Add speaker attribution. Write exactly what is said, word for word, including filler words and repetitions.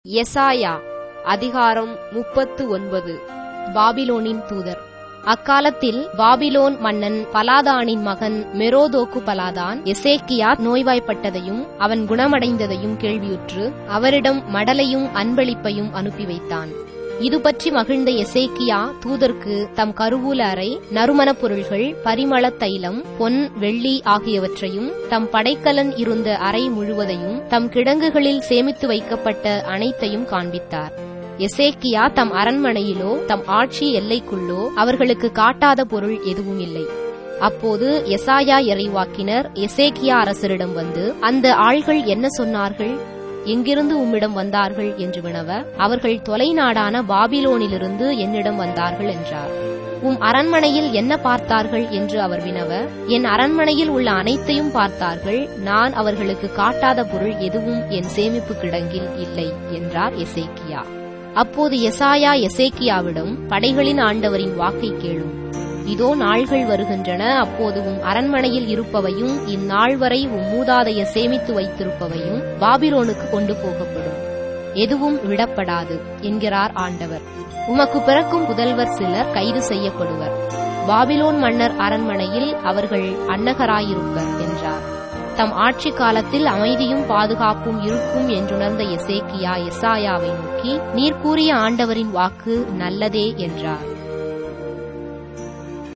Speaker 1: எசாயா அதிகாரம் முப்பத்து ஒன்பது. பாபிலோனின் தூதர். அக்காலத்தில் பாபிலோன் மன்னன் பலாதானின் மகன் மெரோதோக்கு பலாதான் எசேக்கியா நோய்வாய்ப்பட்டதையும் அவன் குணமடைந்ததையும் கேள்வியுற்று அவரிடம் மடலையும் அன்பளிப்பையும் அனுப்பி வைத்தான். இது பற்றி மகிழ்ந்த எசேக்கியா தூதர்க்கு தம் கருவூல அறை, நறுமணப் பொருள்கள், பரிமள தைலம், பொன், வெள்ளி ஆகியவற்றையும், தம் படைக்கலன் இருந்த அறை முழுவதையும், தம் கிடங்குகளில் சேமித்து வைக்கப்பட்ட அனைத்தையும் காண்பித்தார். எசேக்கியா தம் அரண்மனையிலோ தம் ஆட்சி எல்லைக்குள்ளோ அவர்களுக்கு காட்டாத பொருள் எதுவும் இல்லை. அப்போது எசாயா இறைவாக்கினர் எசேக்கியா அரசரிடம் வந்து, அந்த ஆள்கள் என்ன சொன்னார்கள்? எங்கிருந்து உம்மிடம் வந்தார்கள் என்று வினவ, அவர்கள் தொலைநாடான பாபிலோனிலிருந்து என்னிடம் வந்தார்கள் என்றார். உம் அரண்மனையில் என்ன பார்த்தார்கள் என்று அவர் வினவ, என் அரண்மனையில் உள்ள அனைத்தையும் பார்த்தார்கள். நான் அவர்களுக்கு காட்டாத பொருள் எதுவும் என் சேமிப்பு கிடங்கில் இல்லை என்றார் எசேக்கியா. அப்போது எசாயா எசேக்கியாவிடம், படைகளின் ஆண்டவரின் வாக்கை கேளும். இதோ நாள்கள் வருகின்றன, அப்போது உம் அரண்மனையில் இருப்பவையும் இந்நாள் வரை உம் மூதாதைய சேமித்து வைத்திருப்பவையும் பாபிலோனுக்கு கொண்டு போகப்படும், எதுவும் விடப்படாது என்கிறார் ஆண்டவர். உமக்கு பிறக்கும் புதல்வர் சிலர் கைது செய்யப்படுவர். பாபிலோன் மன்னர் அரண்மனையில் அவர்கள் அன்னகராயிருப்பர் என்றார். தம் ஆட்சி காலத்தில் அமைதியும் பாதுகாப்பும் இருக்கும் என்றுணர்ந்த எசேக்கியா எசாயாவை நோக்கி, நீர் கூறிய ஆண்டவரின் வாக்கு நல்லதே என்றார்.